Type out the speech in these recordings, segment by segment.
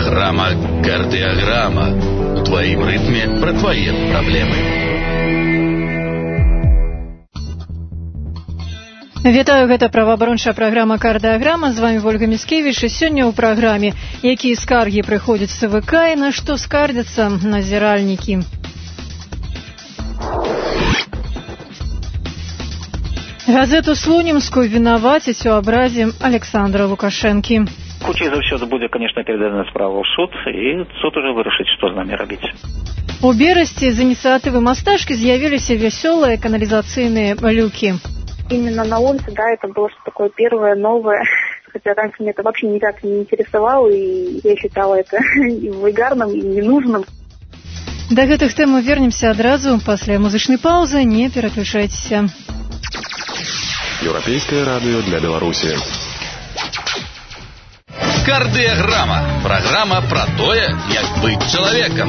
Программа «Кардиограмма» у твоим ритме про твои проблемы. Вітаю, гэта праваабарончая праграма «Кардыаграма». З вами Ольга Міцкевіч. І сёння ў праграме якія скаргі прыходзяць з ЦВК і на што скардзяцца назіральнікі. Газету «Слонімскую» вінавацяць у абразе Александра Лукашэнкі. Хутчэй за ўсё будзе, конечно, перададзена справа ў суд, і суд уже вырашыць, што з намі рабіць. У Берасці з ініцыятывы мастачкі з'явіліся вясёлыя каналізацыйныя люкі. Именно на улице, да, это было что-то такое первое, новое, хотя раньше меня это вообще никак не интересовало, и я считала это и вульгарным, и ненужным. Да гэтых тэм мы вернемся адразу пасля музычнай паўзы, не пераключайцеся. Еўрапейскае радыё для Беларусі. Кардиограмма. Программа про тое, як быць чалавекам.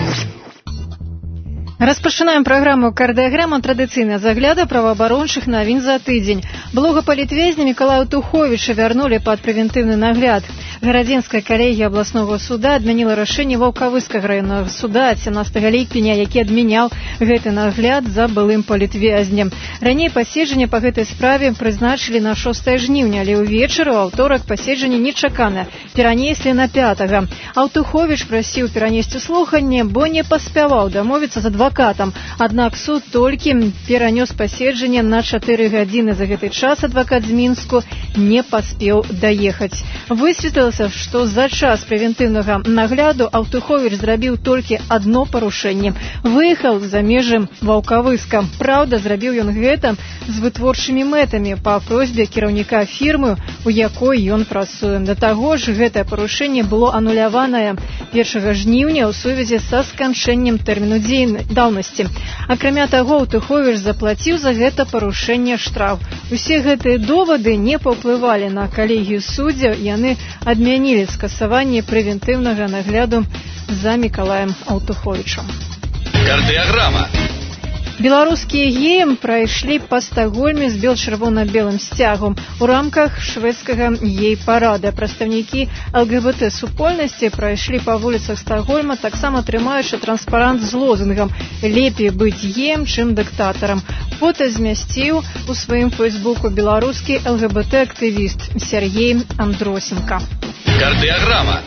Распачынаем праграму «Кардыаграма» традыцыйна з агляда праваабарончых навін за тыдзень. Блогапалітвязня Мікалая Туховіча вярнулі пад прэвентыўны нагляд. Гарадзенская калегія абласнога суда адмяніла рашэнне Ваўкавыскага раённага суда ад 17 ліпеня, які адмяняў гэты нагляд за былым палітвязнем. Раней паседжанне па гэтай справе прызначылі на 6 жніўня, але ўвечары ў аўторак паседжанне нечакана перанеслі на 5. Туховіч прасіў перанесці слуханне, бо не паспяваў дамовіцца з адвакатам. Аднак суд толькі перанёс паседжанне на 4 гадзіны. За гэты час адвакат з Мінску не паспеў даехаць. Высветлілася, што за час прэвентыўнага нагляду Туховіч зрабіў толькі адно парушэнне. Выехаў за межы Ваўкавыска. Праўда, зрабіў ён гэта з вытворчымі мэтамі па просьбе кіраўніка фірмы, у якой ён працуе. Да таго ж, гэтае парушэнне было ануляванае 1 жніўня ў сувязі са сканчэннем тэрміну даўнасці. Акрамя таго, Туховіч заплаціў за гэта парушэнне штраф. Усе гэтыя довады не паўплывалі на калегію суддзяў, яны адмянілі скасаванне прэвентыўнага нагляду за Мікалаем Туховічам. Кардиограмма. Беларускія геі прайшлі па Стакгольме з бел-чырвона-белым сцягам у рамках шведскага гей-парада. Прадстаўнікі ЛГБТ-супольнасці прайшлі па вуліцах Стакгольма, таксама трымаючы транспарант з лозунгам «Лепей быць геем, чым дыктатарам». Фота змясціў у сваім фейсбуку беларускі ЛГБТ-актывіст Сергей Андросенко. Кардиограмма.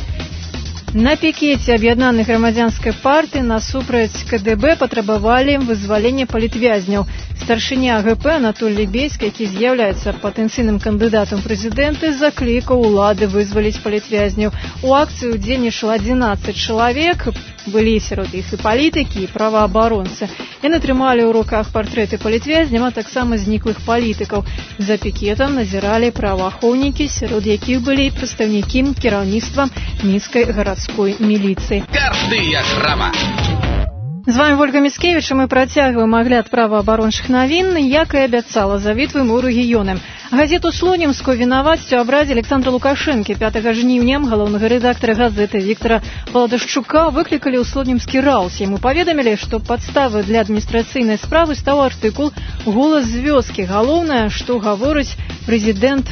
На пікеце аб'яднанай грамадзянскай партыі насупраць КДБ патрабавалі вызвалення палітвязняў. Старшыня АГП Анатоль Лебейскі, які з'яўляецца патэнцыйным кандыдатам прэзідэнты, заклікаў улады вызваліць палітвязняў. У акцыі ўдзельнічала 11 чалавек, былі сярод іх і палітыкі, і праваабаронцы. Яны трымалі ў руках партрэты палітвязняў, а таксама зніклых палітыкаў. За пікетам назіралі праваахоўнікі, сярод якіх былі прадстаўнікі кіраўніцтва мінскай гарадской міліцыі. Кардиограмма. З вами Ольга Міцкевіч, і мы працягваем агляд праваабарончых навін. Як і абяцала, завітваем у рэгіёны. Газету «Слонімскую» вінавацяць у абразе Александра Лукашэнкі. 5 жніўня галоўнага рэдактара газеты Віктара Валадашчука выклікалі ў слонімскі РАУС. Яму паведамілі, што падставай для адміністрацыйнай справы стаў артыкул «Голас з вёскі». Галоўнае, што гаварыць прэзідэнт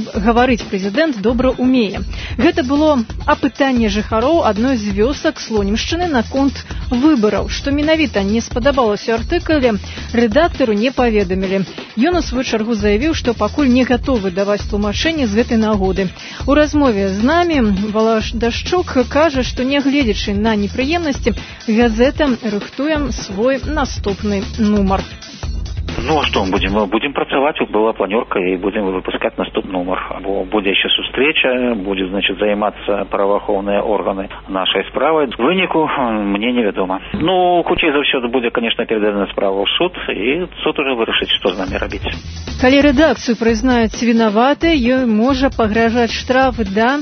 добра ўмее. Гэта было апытанне жыхароў адной з вёсак Слонімшчыны наконт выбараў. Што менавіта не спадабалася артыкуле, рэдактару не паведамілі. Ён у сваю чаргу заявіў, што пакуль не гатовы даваць тлумачэнне з гэтай нагоды. У размове з намі Валадашчук кажа, што нягледзячы на непрыемнасці, газета рыхтуе свой наступны нумар. Ну, а что, будем працаваць, была планёрка, и будем выпускать наступный номер. Будет еще встреча, будет, значит, заниматься правоохоўныя органы нашей справой. Выніку мне невядома. Ну, хутчэй за ўсё будет, конечно, перададзена справа ў суд, и суд уже вырашыць, што з намі рабіць. Калі рэдакцыю прызнаюць вінаватай, ёй можа пагражаць штраф да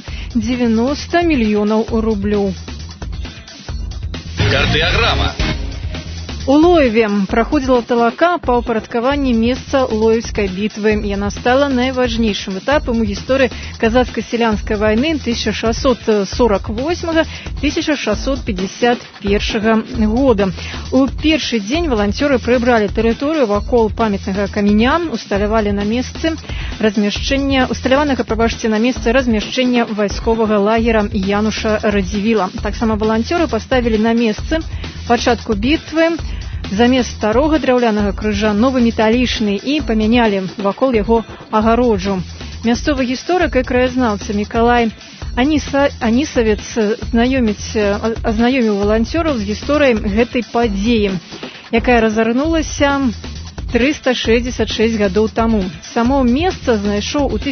90 мільёнаў рублёў. Кардиограмма. У Лоеве праходзіла талака па ўпарадкаванні месца Лоевскай бітвы. Яна стала найважнейшым этапам у гісторыі казацка-селянскай вайны 1648-1651 года. У першы дзень валанцёры прыбралі тэрыторыю вакол памятнага каменя, усталяванага на месцы размяшчэння вайсковага лагера Януша Радзівіла. Таксама валанцёры паставілі на месцы пачатку бітвы замест старога драўлянага крыжа новы металічны і памянялі вакол яго агароджу. Мясцовы гісторык і краязнаўца Мікалай Анісавец азнаёміў валанцёраў з гісторыяй гэтай падзеі, якая разарнулася 366 гадоў таму. Само месца знайшоў у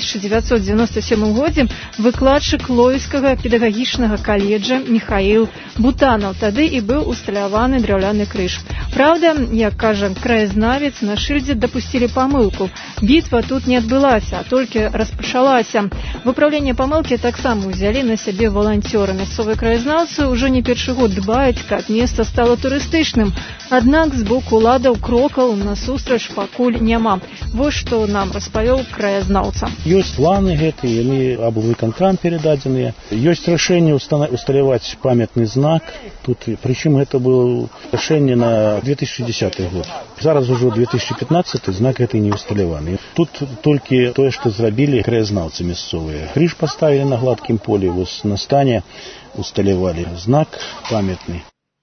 1997 годзе выкладчык Лоевскага педагагічнага каледжа Міхаіл Бутанаў. Тады і быў усталяваны драўляны крыж. Праўда, як кажа краязнавец, на шыльдзе дапусцілі памылку. Бітва тут не адбылася, а толькі распачалася. Выпраўленне памылкі таксама ўзялі на сябе валанцёры. Мясцовыя краязнаўцы ўжо не першы год дбаюць, каб месца стала турыстычным. Аднак з боку уладаў крокаў насустрач пакуль няма. Вось што нам распавёў краязнаўца. Ёсць планы гэтыя, яны аблвыканкам перададзеныя. Ёсць рашэнне усталяваць памятны знак. Тут, прычым гэта было рашэнне на 2010 год. Зараз ужо 2015 знак гэты не усталяваны. Тут толькі тое, што зрабілі краязнаўцы мясцовыя. Крыж паставілі на гладкім полі, вось на стане усталявалі знак памятны.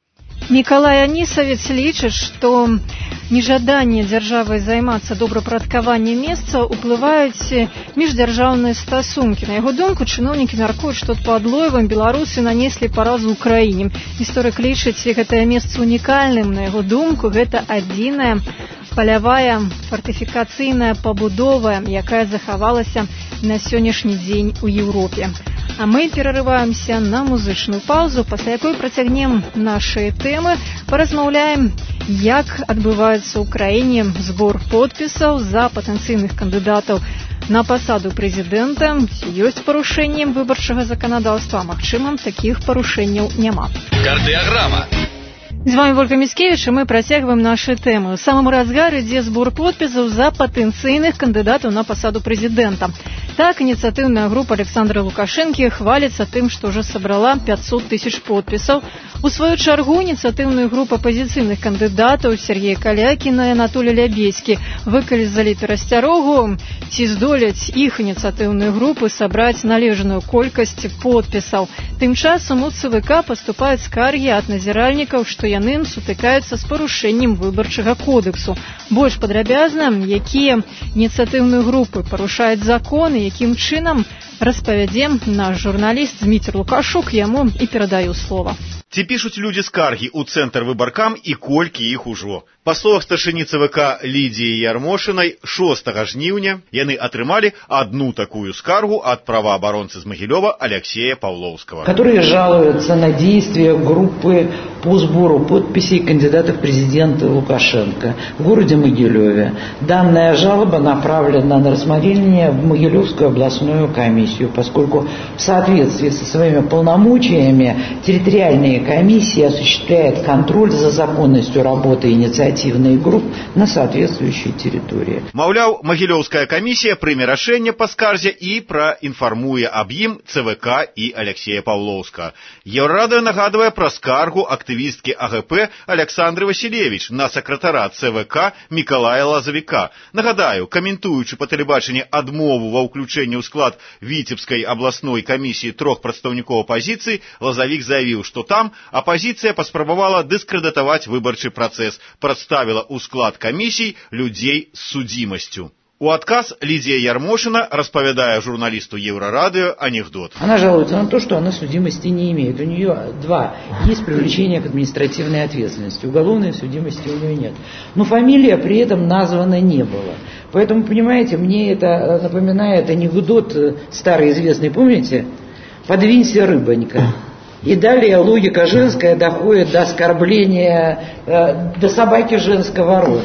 Мікалай Анісавец лічыць, што нежаданне дзяржавы займацца добрапарадкаваннем месца ўплываюць міждзяржаўныя стасункі. На яго думку, чыноўнікі мяркуюць, што пад Лоевам беларусы нанеслі паразу ўкраіне. Гісторык лічыць гэтае месца унікальным. На яго думку, гэта адзіная палявая фартыфікацыйная пабудова, якая захавалася на сённяшні дзень у Еўропе. А мы перарываемся на музычную паузу, пасля якой працягнем нашыя тэмы, паразмаўляем, як адбываецца ў краіне збор подпісаў за патэнцыйных кандыдатаў на пасаду прэзідэнта, ці ёсць парушэннем выбарчага заканадаўства, а магчыма, такіх парушэнняў няма. Кардыаграма. З вами Вольга Міцкевіч, і мы працягваем нашы тэмы. У самым разгары ідзе збор подпісаў за патэнцыйных кандыдатаў на пасаду прэзідэнта. Так, ініцыятыўная група Александра Лукашэнкі хваліцца тым, што ўжо сабрала 500 тысяч подпісаў. У сваю чаргу ініцыятыўную групу апазіцыйных кандыдатаў Сергея Калякіна і Анатолій Лябеські выказалі перасцярогу, ці здоляць іх ініцыятыўныя групы сабраць належную колькасць подпісаў. Тым часам у ЦВК паступаюць скаргі ад назіральнікаў, што яны сутыкаюцца з парушэннем выбарчага кодэксу. Больш падрабязна, якія ініцыятыўныя групы парушаюць закон і якім чынам, распавядзе наш журналіст Дмітрий Лукашук, яму і перадаю слова. Ці пішуць людзі скаргі ў цэнтр выбаркам і колькі іх ужо. Па словах старшыні ЦВК Лідіі Ярмошынай, 6 жніўня яны атрымалі одну такую скаргу от правоабаронцы з Могилева Алексея Павловского, которые жалуются на действия группы по сбору подписей кандидатов в президенты Лукашенко в городе Могилеве. Данная жалоба направлена на рассмотрение в Могилевскую областную комиссию, поскольку в соответствии со своими полномочиями территориальная комиссия осуществляет контроль за законностью работы инициативных групп на соответствующей территории. Маўляў, Могилевская комиссия прыме рашэнне па скарзе і праінфармуе аб ім ЦВК і Алексея Павловска. Еўрарадыё нагадвае пра скаргу актывісткі АГП Александры Василевич на сакратара ЦВК Мікалая Лазавіка. Нагадаю, каментуючы па тэлебачанні адмову ва ўключэнні ў склад Віцебскай абласной камісіі 3 прадстаўнікоў апазіцыі, Лазавік заявіў, што там апозіцыя паспрабавала дыскрэдытаваць выбарчы працэс, прадставіла ў склад камісій людзей з судзімасцю. У адказ Лидия Ярмошина распавядае журналисту Еврорадио анекдот. Она жалуется на то, что она судимости не имеет. У нее есть привлечение к административной ответственности. Уголовной судимости у нее нет. Но фамилия при этом названа не было. Поэтому, понимаете, мне это напоминает анекдот старый известный, помните? «Подвинься, рыбонька». И далее логика женская доходит до оскорбления, до собаки женского рода.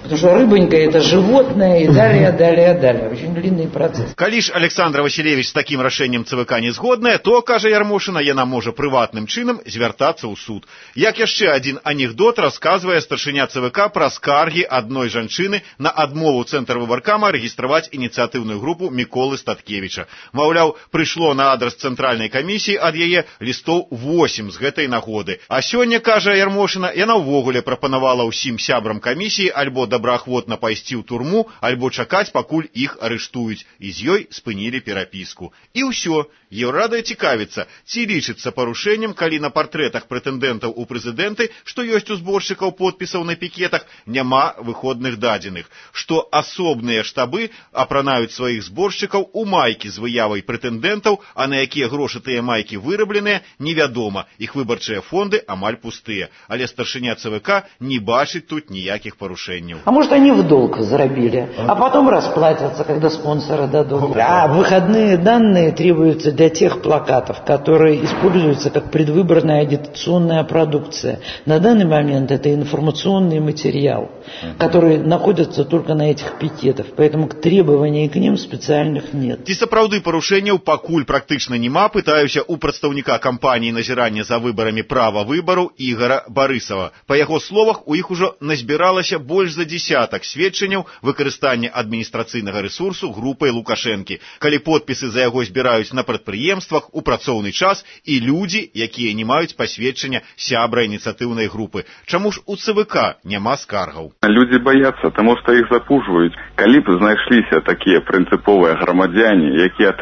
Потому что рыбонька это животное и далее. Очень длинный процесс. Калі ж Александр Васильевич з такім рашэннем ЦВК не згодная, то, кажа Ярмошына, яна можа прыватным чынам звяртацца ў суд. Як яшчэ адзін анекдот расказвае старшыня ЦВК пра скаргі адной жанчыны на адмову Цэнтр выбаркама рэгістраваць ініцыятыўную групу Міколы Статкевіча. Маўляў, прыйшло на адрас цэнтральнай камісіі ад яе лістоў 8 з гэтай нагоды. А сёння, кажа Ярмошына, яна ўвогуле прапанавала ўсім сябрам камісіі альбо добраахвотна пайсці ў турму, альбо чакаць, пакуль іх арыштуюць, і з ёй спынілі перапіску. І ўсё. Еўрада цікавіцца, ці лічыцца парушэннем, калі на партрэтах прэтэндэнтаў у прэзідэнты, што ёсць у зборшчыкаў подпісаў на пікетах, няма выходных дадзеных, што асобныя штабы апранаюць сваіх зборшчыкаў у майкі з выявай прэтэндэнтаў, а на якія грошы тыя майкі вырабленыя, невядома, іх выбарчыя фонды амаль пустыя. Але старшыня ЦВК не бачыць тут ніякіх парушэнняў. А может, они в долг заробили, а потом расплатятся, когда спонсоры дадут. А выходные данные требуются для тех плакатов, которые используются как предвыборная агитационная продукция. На данный момент это информационный материал, который находится только на этих пикетах, поэтому требований к ним специальных нет. Ці сапраўды парушэнняў пакуль практычна няма, пытаюся у прадстаўніка кампаніі назірання за выбарамі права выбару Ігора Барысава. Па яго словах, у іх ужо назбіралася больш за десятак сведчанняў выкарыстання адміністрацыйнага рэсурсу групай Лукашэнкі, калі подпісы за яго збіраюць на прадпрыемствах у працоўны час і людзі, якія не маюць пасведчання сябра ініцыятыўнай групы. Чаму ж у ЦВК няма скаргаў? Людзі баяцца, таму што іх запужваюць. Калі б знайшліся такія прынцыповыя грамадзяне, якія,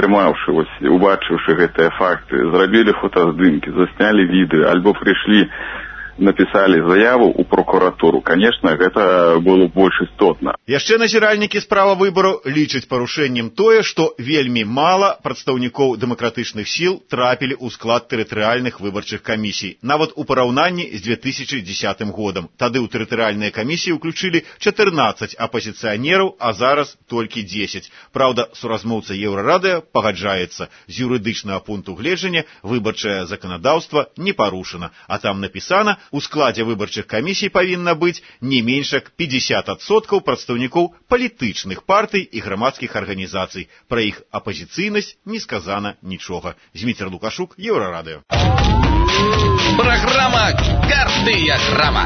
убачыўшы гэтыя факты, зрабілі фотаздымкі, заснялі відэа, альбо прыйшлі, написали заяву у прокуратуру, конечно, гэта было больш істотна. Яшчэ назіральнікі справа выбару лічаць парушэннем тое, што вельмі мала прадстаўнікоў дэмакратычных сіл трапілі ў склад тэрытарыяльных выбарчых камісій, нават у параўнанні з 2010 годам. Тады ў тэрытарыяльныя камісіі ўключылі 14 апазіцыянераў, а зараз толькі 10. Праўда, суразмоўца Еўрарадыё пагаджаецца, з юрыдычнага пункту гледжання выбарчае заканадаўства не парушана, а там напісана, у складзе выбарчых камісій павінна быць не менш як 50% прадстаўнікоў палітычных партый і грамадскіх арганізацый. Пра іх апазіцыйнасць не сказана нічога. Зміцер Лукашук, Еўрарадыё. Праграма «Кардыяграма».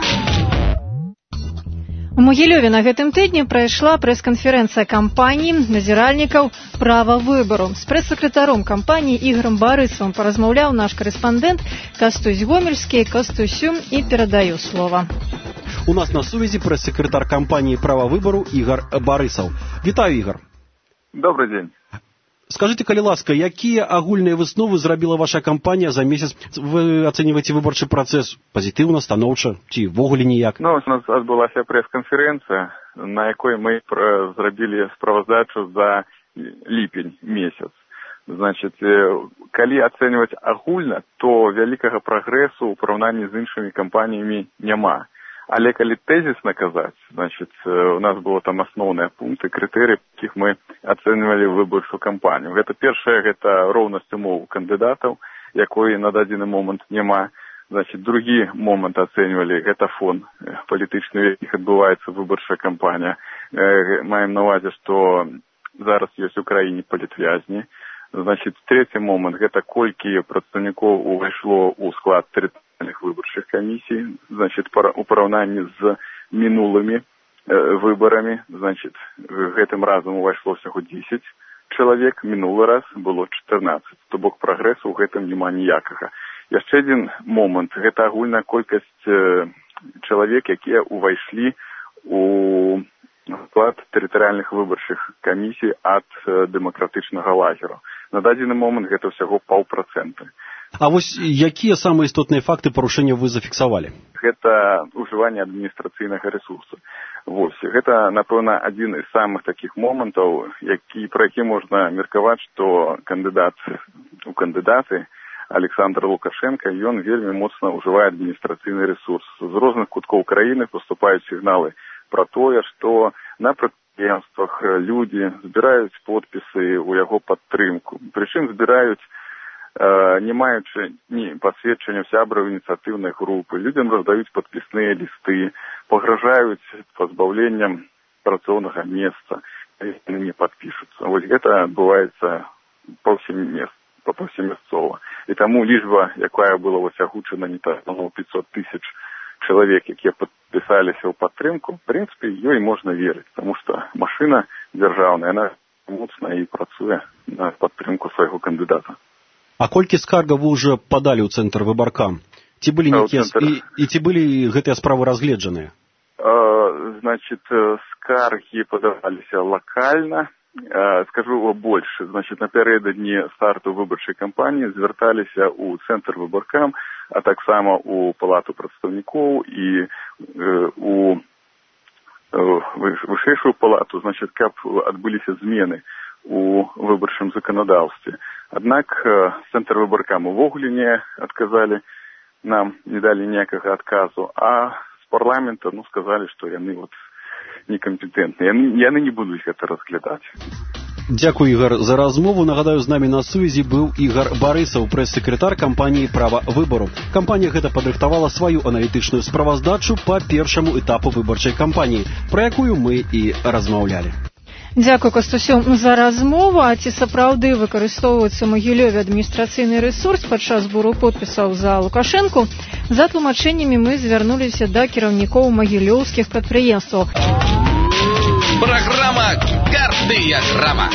У Магілёве на гэтым тыдні прайшла прэс-канферэнцыя кампаніі назіральнікаў права выбару. З прэс-сакратаром кампаніі Ігорам Барысавым паразмаўляў наш карэспандэнт Кастусь Гомельскі. Кастусю, і перадаю слова. У нас на сувязі прэс-сакратар кампаніі права выбару Ігор Барысаў. Вітаю, Ігор. Добрый день. Скажите, калі ласка, якія агульныя высновы зрабіла ваша кампанія за месяц? Вы ацэньваеце выбарчы працэс пазітыўна, станоўча, ці ввогуле ніяк? У нас адбылася прэс-канферэнцыя, на якой мы зрабілі справаздачу за ліпень месяц. Значит, калі ацэньваць агульна, то вялікага прагрэсу ў параўнанні з іншымі кампаніямі няма. Але калі тэзісна казаць, значит, у нас было там асноўныя пункты, крытэрыі, якіх мы ацэньвалі выбарчую кампанію. Гэта першае, гэта роўнасць умоў кандыдатаў, якой на дадзены момант няма. Значит, другі момант ацэньвалі, гэта фон палітычны, у якіх адбываецца выбарчая кампанія. Маем на увазе, што зараз ёсць у краіне палітвязні. Значит, трэці момант, гэта колькі прадстаўнікоў увайшло ў склад тэрытарыяльных выбарчых камісій, значит, у параўнанні з мінулымі выбарамі, значит, гэтым разам увайшло всяго 10 чалавек, мінулы раз было 14, то бок прагрэсу ў гэтым няма ніякага. Яшчэ адзін момант, гэта агульная колькасць чалавек, якія увайшлі у склад тэрытарыяльных выбарчых камісій ад дэмакратычнага лагеру. На дадзены момант гэта ўсяго 0,5%. А вось якія самыя істотныя факты парушэння вы зафіксавалі? Гэта ўжыванне адміністрацыйнага рэсурсу. Вось, гэта, напэўна, адзін з самых такіх момантаў, пра які можна меркаваць, што кандыдаты Александр Лукашенко, ён вельмі моцна ўжывае адміністрацыйны рэсурс. З розных куткоў краіны паступаюць сігналы пра тое, што на прадпрыемствах людзі збіраюць подпісы ў яго падтрымку. Прычым збіраюць не маючы ні пасведчання сябраў ініцыятыўнай групы, людям раздаюць падпісныя лісты, пагражаюць пазбаўленнем працоўнага месца, яны не падпішуцца. Вось гэта адбываецца паўсемясцова. І таму лічба, якая была агучана не так, 500 тысяч чалавек, якія падпісаліся ў падтрымку, в прынцыпе, ёй можна верыць, таму што машына дзяржаўная, яна моцна і працуе на падтрымку свайго кандыдата. А колькі скаргаў вы ўжо падалі ў цэнтр выбаркам? Ці былі нейкія ці былі гэтыя справы разгледжаныя? Значит, скаргі падаваліся лакальна. Скажу больше. Значит, напярэдадні старту выбарчай кампаніі звярталіся ў цэнтр выбаркам, а таксама ў палату прадстаўнікоў і у вышэйшую палату, значит, каб адбыліся змены у выбарчым заканадаўстве. Аднак цэнтр выбаркам увогуле не адказалі нам, не далі ніякага адказу, а з парламента, сказалі, што яны некампетэнтныя. Яны не будуць гэта разглядаць. Дзякую, Ігор, за размову. Нагадаю, з намі на сувязі быў Ігор Барысаў, прэс-сакратар кампаніі «Права выбару». Кампанія гэта падрыхтавала сваю аналітычную справаздачу па першаму этапу выбарчай кампаніі, пра якую мы і размаўлялі. Дзякую, Кастусю, за размову. А ці сапраўды выкарыстоўваецца ў Магілёве адміністрацыйны рэсурс падчас збору подпісаў за Лукашэнку? За тлумачэннямі мы звярнуліся да кіраўнікоў магілёўскіх прадпрыемстваў. Программа «Кардыяграма».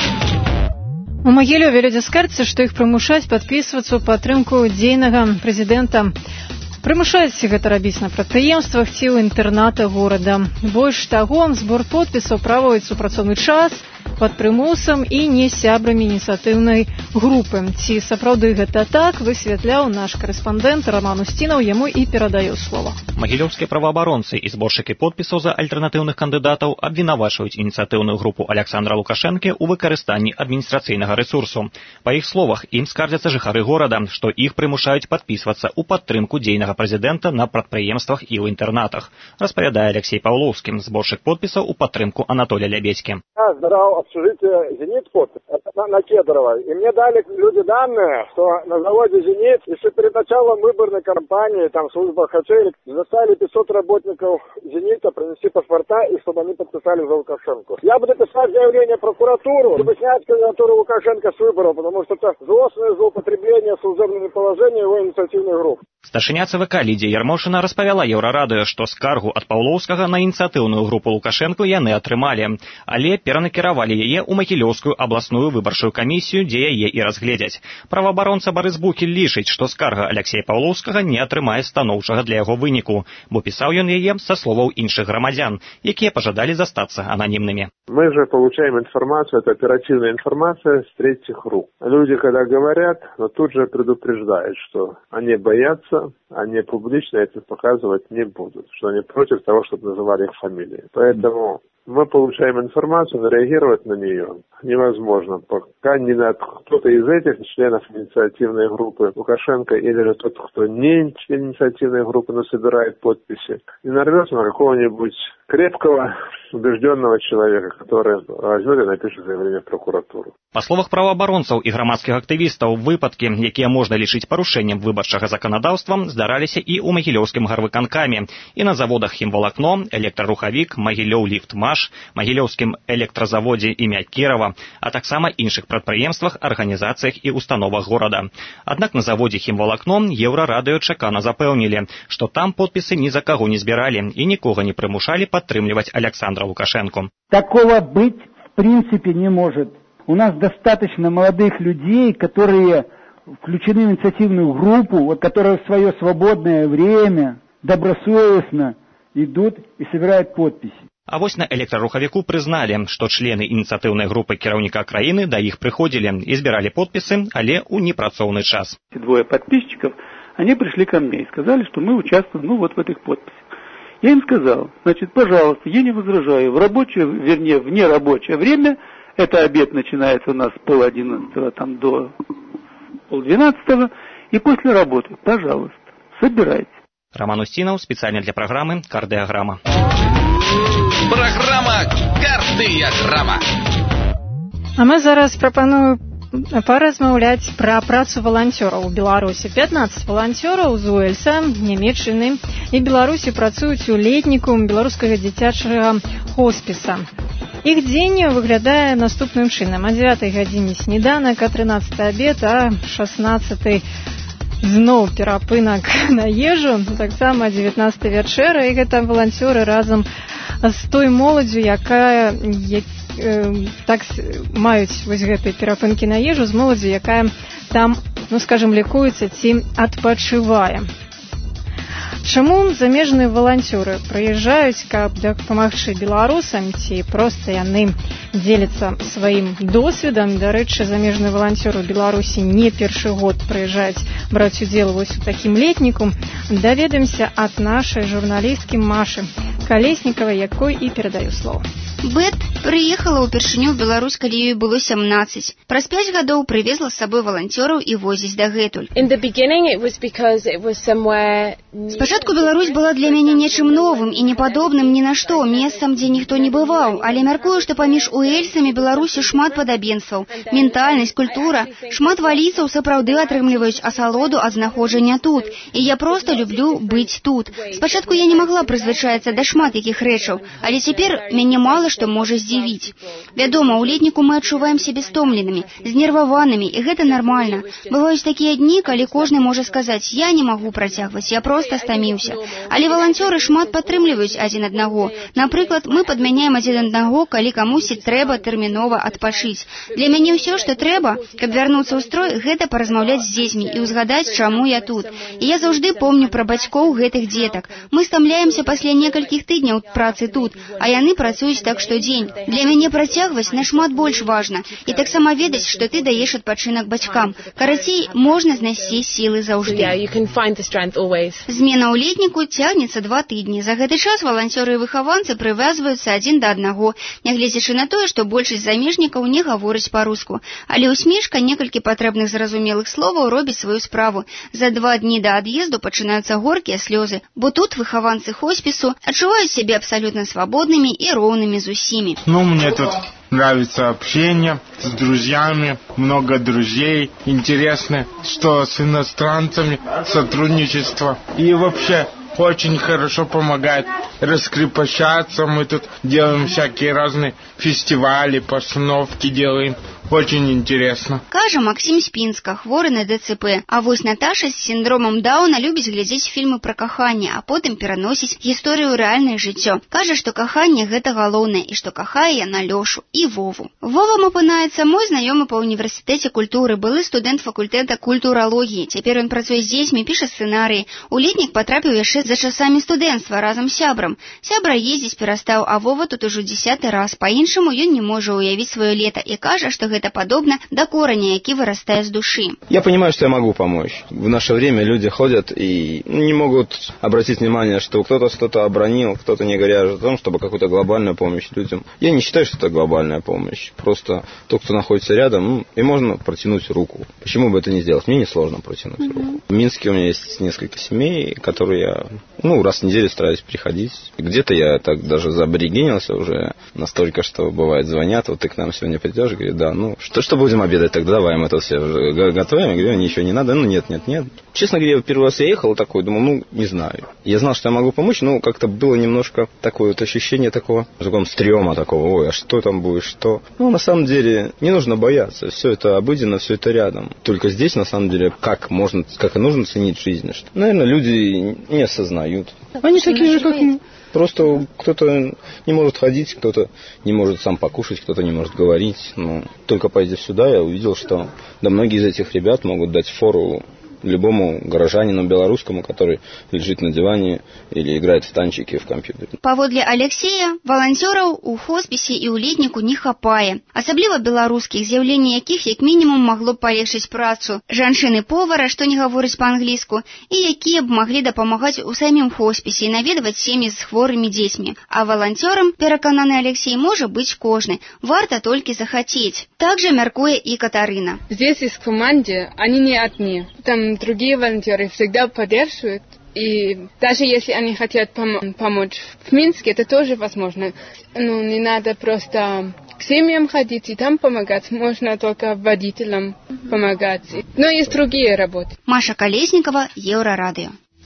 У Магілёве людзі скардзяцца, што іх прымушаюць падпісвацца ў падтрымку дзейнага прэзідэнта. Прымушаюць гэта рабіць на прадпрыемствах ці ў інтэрнатах горада. Больш таго, збор подпісаў праводзіцца ў працоўны час, пад прымусам і не сябрамі ініцыятыўнай групы. Ці сапраўды гэта так, высвятляў наш карэспандэнт Роман Устінаў, яму і перадаю слова. Магілёўскія праваабаронцы і зборшчыкі подпісаў за альтэрнатыўных кандыдатаў абвінавачваюць ініцыятыўную групу Александра Лукашэнкі ў выкарыстанні адміністрацыйнага рэсурсу. Па іх словах, ім скардзяцца жыхары горада, што іх прымушаюць падпісвацца ў падтрымку дзейнага прэзідэнта на прадпрыемствах і ў інтэрнатах, распавядае Алексей Павлоўскі, зборшчык подпісаў у падтрымку Анатолия Лябедькі. Я сбирал общежитие «Зенит» подпись на Кедрово. И мне дали люди данные, что на заводе «Зенит» еще перед началом выборной кампании, там служба ХЧ, заставили 500 работников «Зенита» принести паспорта, и чтобы они подписали за Лукашенко. Я буду писать заявление в прокуратуру, чтобы снять кандидатуру Лукашенко с выборов, потому что это злостное злоупотребление служебными положениями его инициативных групп. Старшыня ЦВК Лідія Ярмошына распавяла Еўрарадыё, што скаргу ад Паўлоўскага на ініцыятыўную групу Лукашэнку яны атрымалі, але перанакіравалі яе ў Магілёўскую абласную выбарчую камісію, дзе яе і разгледзяць. Праваабаронца Барыс Букель лічыць, што скарга Алексея Паўлоўскага не атрымае станоўчага для яго выніку, бо пісаў ён яе са словаў іншых грамадзян, якія пажадалі застацца ананімнымі. Мы же получаем информацию, это оперативная информация с третьих рук. Люди, когда говорят, но тут же предупреждают, что они боятся, они публично это показывать не будут, что они против того, чтобы называли их фамилии. Поэтому мы получаем информацию, но реагировать на нее невозможно, пока не кто-то из этих членов инициативной группы Лукашенко или тот, кто не член инициативной группы, но собирает подписи, не нарвется на какого-нибудь крепкого, убежденного человека, который возьмет и напишет заявление в прокуратуру. Па словах праваабаронцаў і грамадскіх актывістаў, выпадкі, якія можна лічыць парушэннем выбарчага заканадаўства, здараліся і ў Магілёўскім гарвыканкаме, і на заводах «Хімвалакно», «Электрарухавік», «Магілёў-Ліфтмаш», Магілёўскім электразаводзе імя Кірава, а таксама іншых прадпрыемствах, арганізацыях і установах горада. Аднак на заводзе «Хімвалакно» Еўрарадыё чакана запэўнілі, што там подпісы ні за каго не збіралі і нікога не прымушалі падтрымліваць Александра Лукашенко. Такого быть в принципе не может. У нас достаточно молодых людей, которые включены в инициативную группу, которые в свое свободное время добросовестно идут и собирают подписи. А вось на электрарухавіку прызналі, што члены ініцыятыўнай групы кіраўніка краіны да іх прыходзілі і збіралі подпісы, але ў непрацоўны час. Двое подписчиков, они пришли ко мне и сказали, что мы участвуем вот в этих подписях. Я им сказал, значит, пожалуйста, я не возражаю, в рабочее, вернее, в нерабочее время, это обед начинается у нас с 10:30 там до 11:30, и после работы, пожалуйста, собирайте. Роман Устінаў, специально для программы «Кардыяграма». Программа «Кардыяграма». А мы зараз прапануем паразмаўляць пра працу валанцёраў у Беларусі. 15 валанцёраў з Уэльса, Нямецчыны і Беларусі працуюць у летніку беларускага дзіцячага хоспіса. Іх дзень выглядае наступным чынам. О 9 гадзіне сніданак, о 13 абед, а 16 зноў перапынак на ежу, таксама 19 вячэра, і гэта валанцёры разам з той моладдзю, якая так маюць вось гэтыя перапынкі на ежу, з моладдзю, якая там, ну скажем, лікуецца ці адпачывае. Чаму замежныя валанцёры прыязджаюць, каб дапамагчы беларусам, ці проста яны дзеляцца сваім досведам? Дарэчы, замежныя валанцёры ў Беларусі не першы год прыязджаюць браць удзел вось у такім летніку. Даведаемся ад нашай журналісткі Машы Калеснікавай, якой і перадаю слово. Бет прыехала ўпершыню ў Беларусь, калі ёй было 17. Праз 5 гадоў прывезла з сабой валанцёраў і возіць дагэтуль. Спачатку Беларусь была для мяне нечым новым і непадобным ні на што, месцам, дзе ніхто не бываў, але мяркую, што паміж уэльсам і Беларусі шмат падабенстваў. Ментальнасць, культура. Шмат валійцаў сапраўды атрымліваюць асалоду ад знаходжання тут, і я проста люблю быць тут. Спачатку я не магла прызвычаіцца да шмат якіх рэчаў, але цяпер мяне мала што можа здзівіць. Вядома, у летніку мы адчуваем сябе стомленымі, знерваванымі, і гэта нармальна. Бываюць такія дні, калі кожны можа сказаць: я не магу працягваць, я проста стаміўся. Але валанцёры шмат падтрымліваюць адзін аднаго. Напрыклад, мы падмяняем адзін аднаго, калі камусьці трэба тэрмінова адпачыць. Для мяне ўсё, што трэба, каб вярнуцца ў строй, гэта паразмаўляць з дзецьмі і ўзгадаць, чаму я тут. І я заўжды помню пра бацькоў гэтых дзетак. Мы стамляемся пасля некалькіх тыдняў працы тут, а яны працуюць так штодзень. Для мяне працягваць нашмат больш важна. І таксама ведаць, што ты даеш адпачынак бацькам. Карацей, можна знайсці сілы заўжды. Змена ў летніку цягнецца 2 тыдні. За гэты час валанцёры і выхаванцы прывязваюцца адзін да аднаго, нягледзячы на тое, што большасць замежнікаў не гаворыць па-руску. Але усмешка, некалькі патрэбных зразумелых словаў робіць сваю справу. За 2 дні да ад'езду пачынаюцца горкія слёзы, бо тут выхаванцы хоспісу адчуваюць сябе абсалютна свабоднымі і роўнымі з усімі. Мне тут нравится общение с друзьями, много друзей. Интересно, что с иностранцами сотрудничество. И вообще очень хорошо помогает раскрепощаться. Мы тут делаем всякие разные фестивали, постановки делаем. Очень интересно. Кажа Максим Спінска, хворы на ДЦП. А вось Наташа з сіндромам Дауна любіць глядзець фільмы пра каханне, а потым пераносіць гісторыю ў рэальнае жыццё. Кажа, што каханне гэта галоўнае і што кахае яна Лёшу і Вову. Вовам апынаецца мой знаёмы па універсітэце культуры, былы студэнт факультэта культуралогіі. Цяпер ён працуе з дзецьмі, піша сцэнарыі. У летнік патрапіў яшчэ за часамі студэнцтва разам з сябрам. Сябра ездзіць перастаў, а Вова тут ужо 10-й раз. Па-іншаму ён не можа ўявіць сваё лета і кажа, што это подобно до кореня, які вырастает с души. Я понимаю, что я могу помочь. В наше время люди ходят и не могут обратить внимание, что кто-то что-то обронил, кто-то не говоря о том, чтобы какую-то глобальную помощь людям. Я не считаю, что это глобальная помощь. Просто тот, кто находится рядом, и можно протянуть руку. Почему бы это не сделать? Мне несложно протянуть руку. В Минске у меня есть несколько семей, которые я раз в неделю стараюсь приходить. Где-то я так даже заборегенился уже настолько, что бывает звонят, вот ты к нам сегодня придешь, говорит, да, что будем обедать, тогда давай мы это все готовим. Я говорю, ничего не надо, нет. Честно говоря, первый раз я ехал такой, думал, не знаю. Я знал, что я могу помочь, но как-то было немножко такое вот ощущение такого стрёма такого, ой, а что там будет, что? На самом деле, не нужно бояться, все это обыденно, все это рядом. Только здесь, на самом деле, как и нужно ценить жизнь. Что, наверное, люди не осознают. Они такие же, как мы. Просто кто-то не может ходить, кто-то не может сам покушать, кто-то не может говорить. Но только пойдя сюда, я увидел, что многие из этих ребят могут дать фору любому горожанину белорусскому, который лежит на диване или играет в танчики в компьютере. Паводле Алексея, валанцёраў у хоспісе і ў летніку не хапае. Асабліва беларускіх, з'яўленне якіх як мінімум магло б палегчыць працу жанчыны-повара, што не гаворыць па-англійску, і якія б маглі дапамагаць у самім хоспісе і наведваць сем'і з хворымі дзецьмі. А валанцёрам, перакананы Алексей, можа быць кожны. Варта толькі захацець. Так же мяркуе і Катарына. Здесь в команде они не одни. Там другие волонтеры всегда поддерживают. И даже если они хотят помочь в Минске, это тоже возможно. Не надо просто к семьям ходить и там помогать. Можно только водителям помогать. Но есть другие работы. Маша Колесникова, Еврорадио.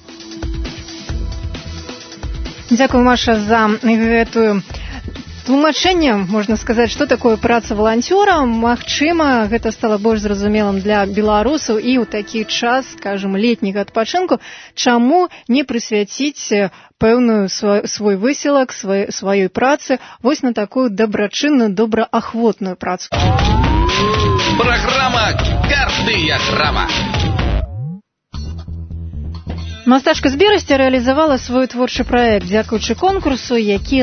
Дзякую, Маша, за гэтую тлумачэнне, можна сказаць, што такое праца валанцёра. Магчыма, гэта стала больш зразумелым для беларусаў і ў такі час, скажем, летняга адпачынку, чаму не прысвяціць пэўную свой высілак, сваёй працы вось на такую дабрачынную, добраахвотную працу. Праграма «Кардыяграма». Мастачка з Берасця рэалізавала свой творчы праект дзякуючы конкурсу, які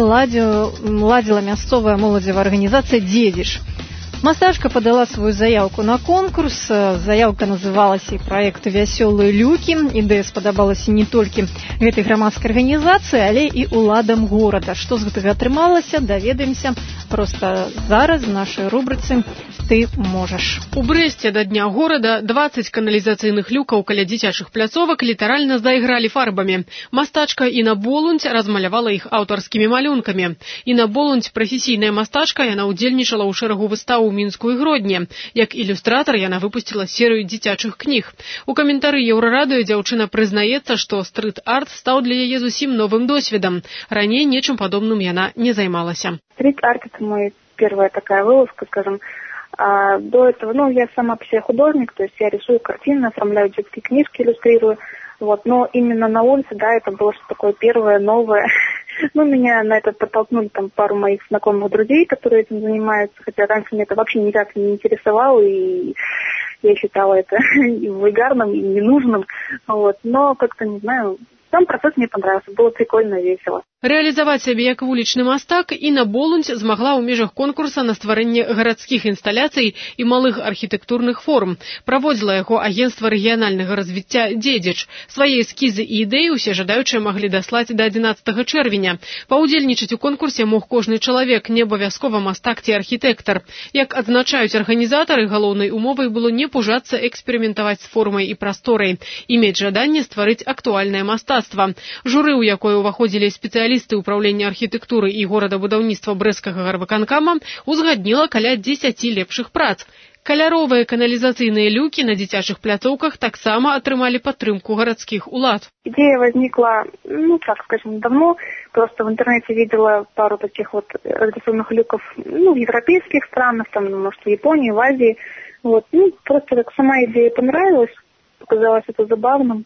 ладзіла мясцовая моладзевая арганізацыя «Дзедзіч». Мастачка падала сваю заявку на конкурс. Заявка называлася «Праект вясёлыя люкі». Ідэя спадабалася не толькі гэтай грамадскай арганізацыі, але і ўладам горада. Што з гэтага атрымалася, даведаемся проста зараз в нашай рубрыцы «Ты можаш». У Брэсце да дня горада 20 каналізацыйных люкаў каля дзіцячых пляцовак літаральна зайгралі фарбамі. Мастачка Інна Болунь размалявала іх аўтарскімі малюнкамі. Інна Болунь прафесійная мастачка, яна ўдзельнічала ў шэрагу выстаў у Мінску і Гродні. Як ілюстратар яна выпусціла серыю дзіцячых кніг. У каментары Еўрарадыё дзяўчына прызнаецца, што стрит-арт стаў для яе зусім новым досведам. Раней нечым падобным яна не займалася. Стрит-арт — это моя первая такая вылазка, скажем. А до этого, я сама по себе художник, то есть я рисую картины, оформляю детские книжки, иллюстрирую. Но именно на улице, это было что-то такое первое, новое. Меня на это подтолкнули пару моих знакомых друзей, которые этим занимаются, хотя раньше меня это вообще никак не интересовало, и я считала это и вульгарным, и ненужным. Но как-то, не знаю, сам процесс мне понравился, было прикольно, весело. Рэалізаваць сябе як вулічны мастак Інна Болунь змагла ў межах конкурса на стварэнне гарадскіх інсталяцый і малых архітэктурных форм. Праводзіла яго агенцтва рэгіянальнага развіцця «Дзедзіч». Свае эскізы і ідэі усе жадаючыя маглі даслаць да 11 чэрвеня. Паўдзельнічаць у конкурсе мог кожны чалавек, не абавязкова мастак ці архітэктар. Як адзначаюць арганізатары, галоўнай умовай было не пужацца эксперыментаваць з формай і прасторай, і мець жаданне стварыць актуальнае мастацтва. Журы, у якое ўваходзілі спецыялісты управлення архітэктуры і горадабудаўніцтва Брэсцкага гарвыканкама, узгадніла каля 10 лепшых прац. Каляровыя каналізацыйныя люкі на дзіцячых пляцоўках таксама атрымалі падтрымку гарадскіх улад. Идея возникла, давно. Просто в интернете видела пару таких радиационных люков, в европейских странах, может, в Японии, в Азии. Просто сама идея понравилась, показалось это забавным.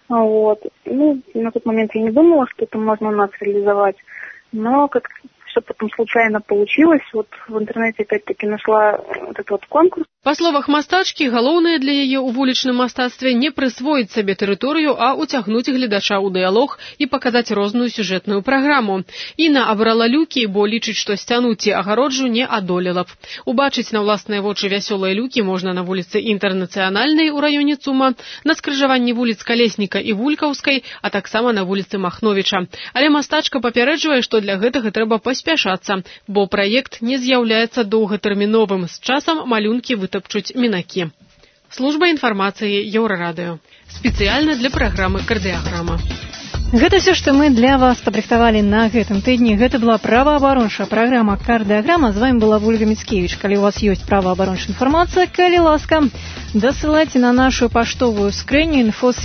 На тот момент я не думала, что это можно у нас реализовать, но как-то все потом случайно получилось. В интернете опять-таки нашла этот конкурс. Па словах мастачкі, галоўнае для яе ў вулічным мастацтве не прысвоіць сабе тэрыторыю, а ўцягнуць гледача ў дыялог і паказаць розную сюжэтную праграму. Інна абрала люкі, бо лічыць, што сцяну ці агароджу не адолела б. Убачыць на ўласныя вочы вясёлыя люкі можна на вуліцы Інтэрнацыянальнай у раёне ЦУМа, на скрыжаванні вуліц Калесніка і Вулькаўскай, а таксама на вуліцы Махновіча. Але мастачка папярэджвае, што для гэтага трэба паспяшацца, бо праект не з'яўляецца доўгатэрміновым. З часам малюнкі вытапчуць мінакі. Служба інфармацыі Еўрарадыё. Спецыяльна для праграмы «Кардыяграма». Гэта все, што мы для вас падрыхтавалі на гэтым тыдні. Гэта была праваабарончая праграма «Кардыяграма». З вами была Вольга Міцкевіч. Калі у вас ёсць праваабарончая інфармацыя, калі ласка, дасылайце на нашу паштовую скрыню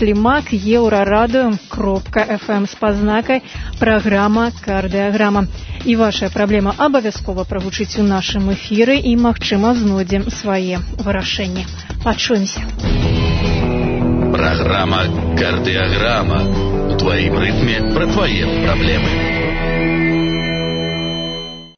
info@euradio.fm з пазнакай «Праграма Кардыяграма». І ваша праблема абавязкова прагучыць у нашым эфіры і, магчыма, знойдзем свае вырашэнні. Пачуемся. Программа «Кардиограмма». В твоем ритме про твои проблемы.